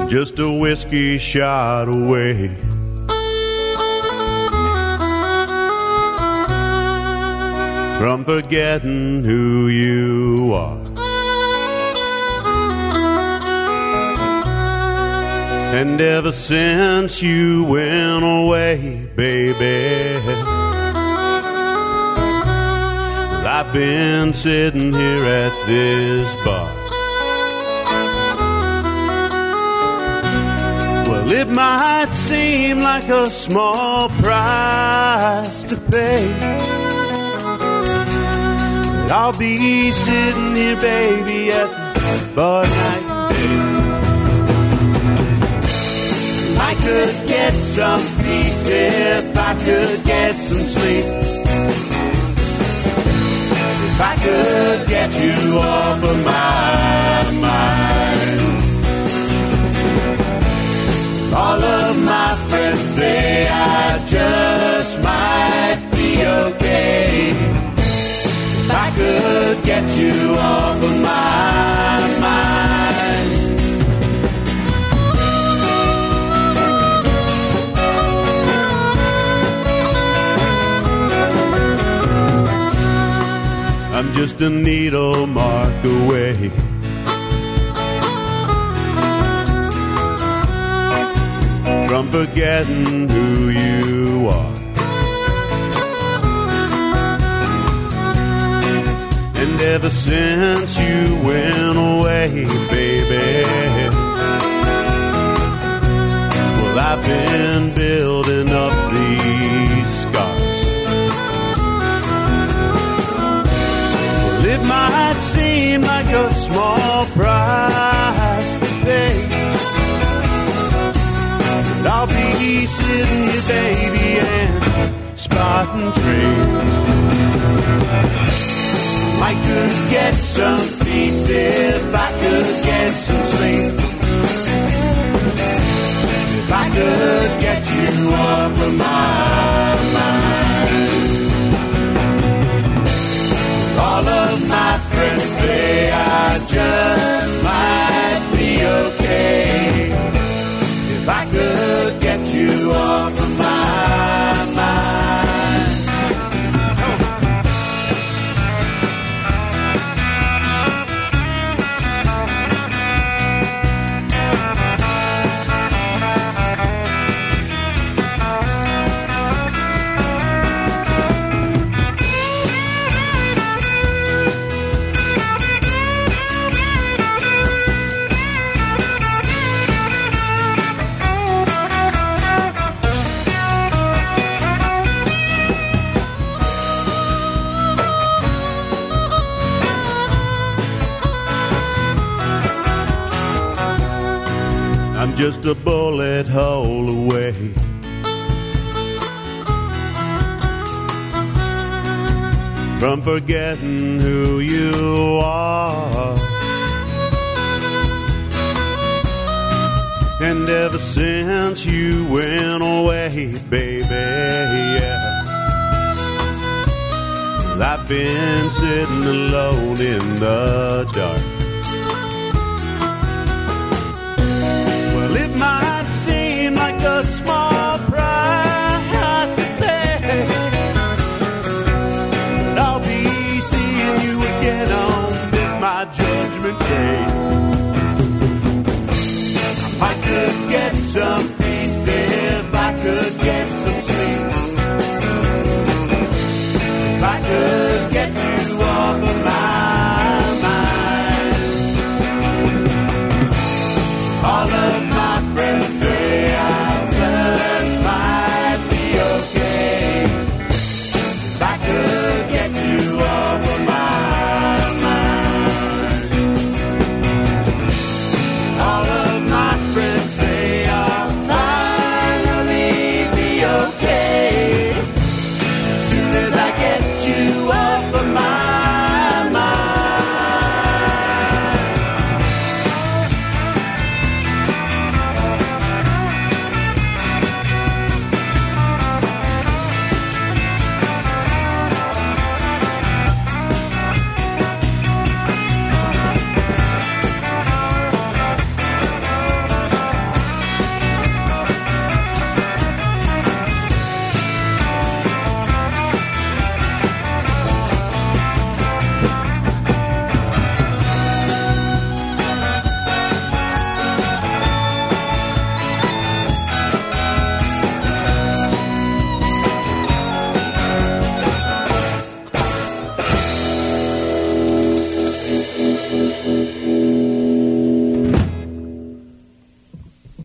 just a whiskey shot away. From forgetting who you are. And ever since you went away, baby, I've been sitting here at this bar. Well, it might seem like a small price to pay, but I'll be sitting here, baby, at the bar night and day. I could get some peace if I could get some sleep. If I could get you off of my mind. All of my friends say I just might be okay. If I could get you off of my mind. I'm just a needle mark away from forgetting who you are. And ever since you went away, baby, well, I've been building up these scars. It might seem like a small price to pay, but I'll be sitting here, baby, and spotting trails. I could get some peace if I could get some sleep. If I could get you off of my mind. All of my friends say I just might be okay if I could get you off of my mind. I'm just a bullet hole away from forgetting who you are. And ever since you went away, baby, yeah, well, I've been sitting alone in the dark. It might seem like a small price to pay, but I'll be seeing you again on this my judgment day. I could get some